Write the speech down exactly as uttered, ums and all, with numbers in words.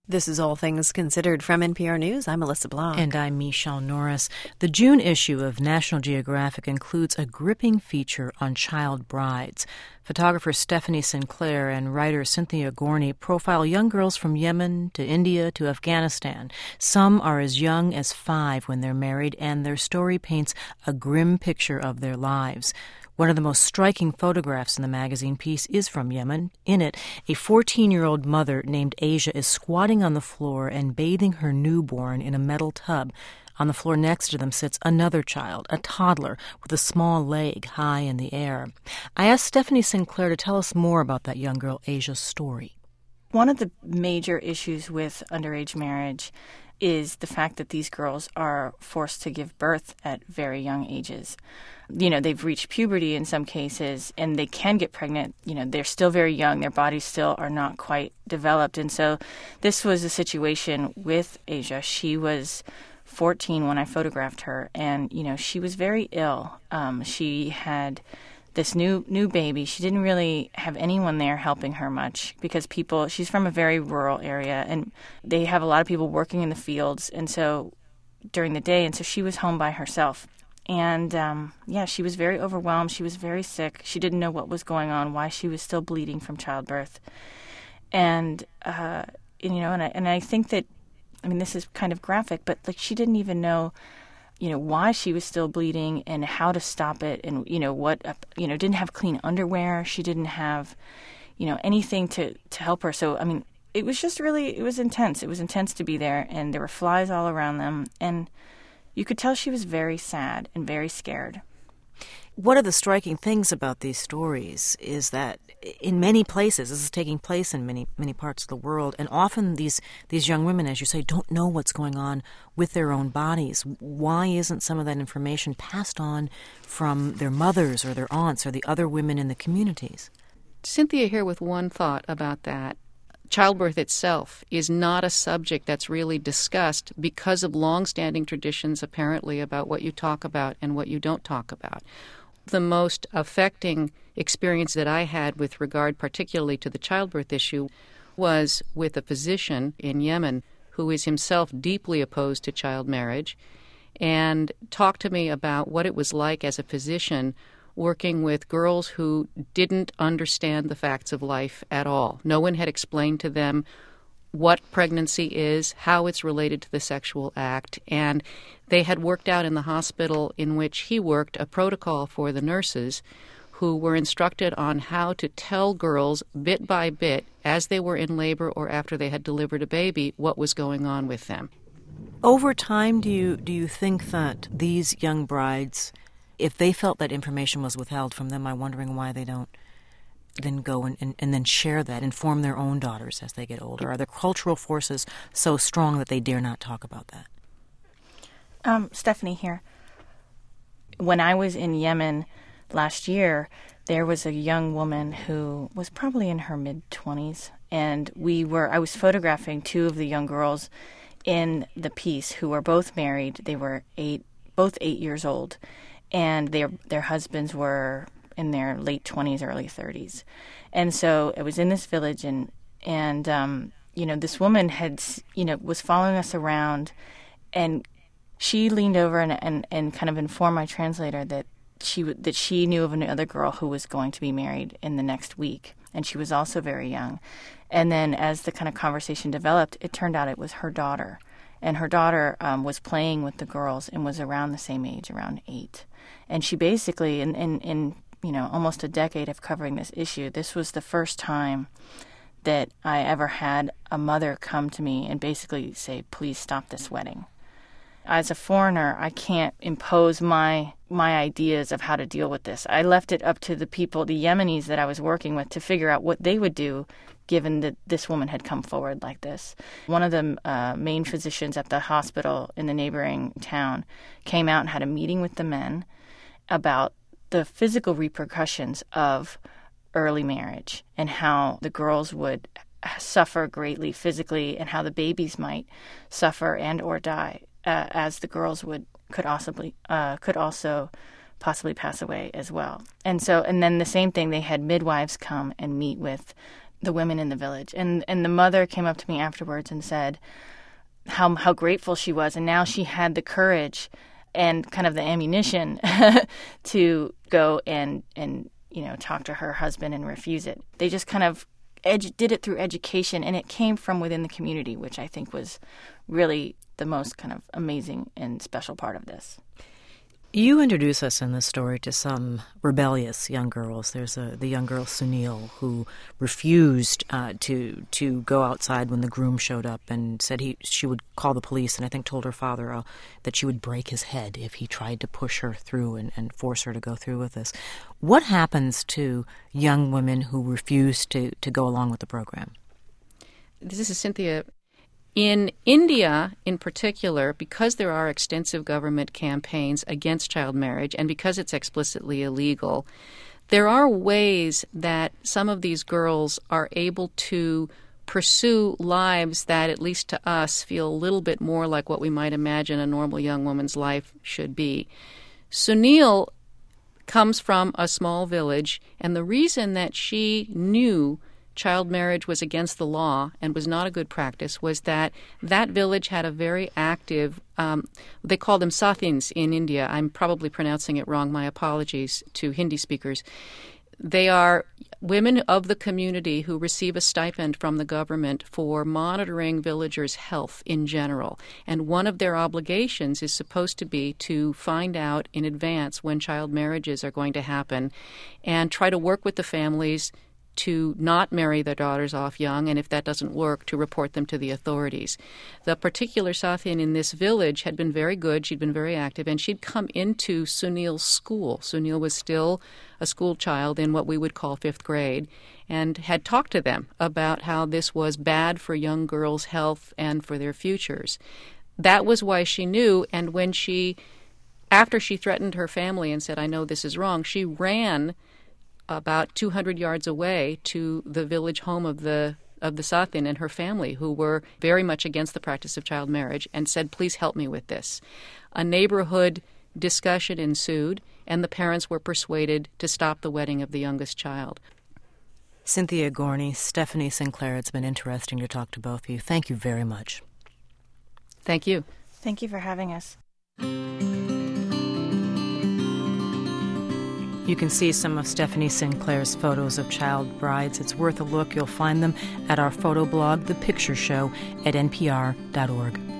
This is All Things Considered from N P R News. I'm Melissa Block. And I'm Michelle Norris. The June issue of National Geographic includes a gripping feature on child brides. Photographer Stephanie Sinclair and writer Cynthia Gorney profile young girls from Yemen to India to Afghanistan. Some are as young as five when they're married, and their story paints a grim picture of their lives. One of the most striking photographs in the magazine piece is from Yemen. In it, a fourteen-year-old mother named Asia is squatting on the floor and bathing her newborn in a metal tub. On the floor next to them sits another child, a toddler, with a small leg high in the air. I asked Stephanie Sinclair to tell us more about that young girl Asia's story. One of the major issues with underage marriage is the fact that these girls are forced to give birth at very young ages. You know, they've reached puberty in some cases, and they can get pregnant. You know, they're still very young. Their bodies still are not quite developed. And so this was a situation with Asia. She was fourteen when I photographed her, and, you know, she was very ill. Um, she had this new new baby. She didn't really have anyone there helping her much because people, she's from a very rural area, and they have a lot of people working in the fields, and so during the day, and so she was home by herself. And, um, yeah, she was very overwhelmed. She was very sick. She didn't know what was going on, why she was still bleeding from childbirth. And, uh, and you know, and I, and I think that, I mean, this is kind of graphic, but, like, she didn't even know, you know, why she was still bleeding and how to stop it, and, you know, what, you know, didn't have clean underwear. She didn't have, you know, anything to, to help her. So, I mean, it was just really, it was intense. It was intense to be there, and there were flies all around them, and you could tell she was very sad and very scared. One of the striking things about these stories is that in many places, this is taking place in many many parts of the world, and often these, these young women, as you say, don't know what's going on with their own bodies. Why isn't some of that information passed on from their mothers or their aunts or the other women in the communities? Cynthia here with one thought about that. Childbirth itself is not a subject that's really discussed because of long-standing traditions, apparently, about what you talk about and what you don't talk about. The most affecting experience that I had with regard particularly to the childbirth issue was with a physician in Yemen who is himself deeply opposed to child marriage, and talked to me about what it was like as a physician working with girls who didn't understand the facts of life at all. No one had explained to them what pregnancy is, how it's related to the sexual act, and they had worked out in the hospital in which he worked a protocol for the nurses who were instructed on how to tell girls bit by bit as they were in labor or after they had delivered a baby what was going on with them. Over time, do you do you think that these young brides, if they felt that information was withheld from them, I'm wondering why they don't then go and, and, and then share that, inform their own daughters as they get older? Are the cultural forces so strong that they dare not talk about that? Um, Stephanie here. When I was in Yemen last year, there was a young woman who was probably in her mid-twenties, and we were I was photographing two of the young girls in the piece who were both married. They were eight, both eight years old, and their their husbands were in their late twenties, early thirties. And so it was in this village, and and um, you know, this woman had you know was following us around, and she leaned over and and, and kind of informed my translator that she that she knew of another girl who was going to be married in the next week, and she was also very young. And then as the kind of conversation developed, it turned out it was her daughter, and her daughter um, was playing with the girls and was around the same age, around eight. And she basically, in, in, in you know almost a decade of covering this issue, this was the first time that I ever had a mother come to me and basically say, "Please stop this wedding." As a foreigner, I can't impose my my ideas of how to deal with this. I left it up to the people, the Yemenis that I was working with, to figure out what they would do given that this woman had come forward like this. One of the uh, main physicians at the hospital in the neighboring town came out and had a meeting with the men about the physical repercussions of early marriage and how the girls would suffer greatly physically and how the babies might suffer and or die. Uh, as the girls would could also uh, could also possibly pass away as well. And so, and then the same thing, they had midwives come and meet with the women in the village. And and the mother came up to me afterwards and said how how grateful she was, and now she had the courage and kind of the ammunition to go and and you know talk to her husband and refuse it. They just kind of edu- did it through education, and it came from within the community, which I think was really the most kind of amazing and special part of this. You introduce us in this story to some rebellious young girls. There's a, the young girl Sunil who refused uh, to to go outside when the groom showed up and said he she would call the police, and I think told her father uh, that she would break his head if he tried to push her through and, and force her to go through with this. What happens to young women who refuse to, to go along with the program? This is Cynthia. In India, in particular, because there are extensive government campaigns against child marriage and because it's explicitly illegal, there are ways that some of these girls are able to pursue lives that, at least to us, feel a little bit more like what we might imagine a normal young woman's life should be. Sunil comes from a small village, and the reason that she knew child marriage was against the law and was not a good practice was that that village had a very active, um, they call them sathins in India. I'm probably pronouncing it wrong. My apologies to Hindi speakers. They are women of the community who receive a stipend from the government for monitoring villagers' health in general. And one of their obligations is supposed to be to find out in advance when child marriages are going to happen and try to work with the families to not marry their daughters off young, and if that doesn't work, to report them to the authorities. The particular Sathin in this village had been very good. She'd been very active, and she'd come into Sunil's school. Sunil was still a school child in what we would call fifth grade, and had talked to them about how this was bad for young girls' health and for their futures. That was why she knew, and when she, after she threatened her family and said, I know this is wrong, she ran about two hundred yards away to the village home of the of the Sathin and her family, who were very much against the practice of child marriage, and said, please help me with this. A neighborhood discussion ensued, and the parents were persuaded to stop the wedding of the youngest child. Cynthia Gorney, Stephanie Sinclair, it's been interesting to talk to both of you. Thank you very much. Thank you. Thank you for having us. You can see some of Stephanie Sinclair's photos of child brides. It's worth a look. You'll find them at our photo blog, The Picture Show, at N P R dot org.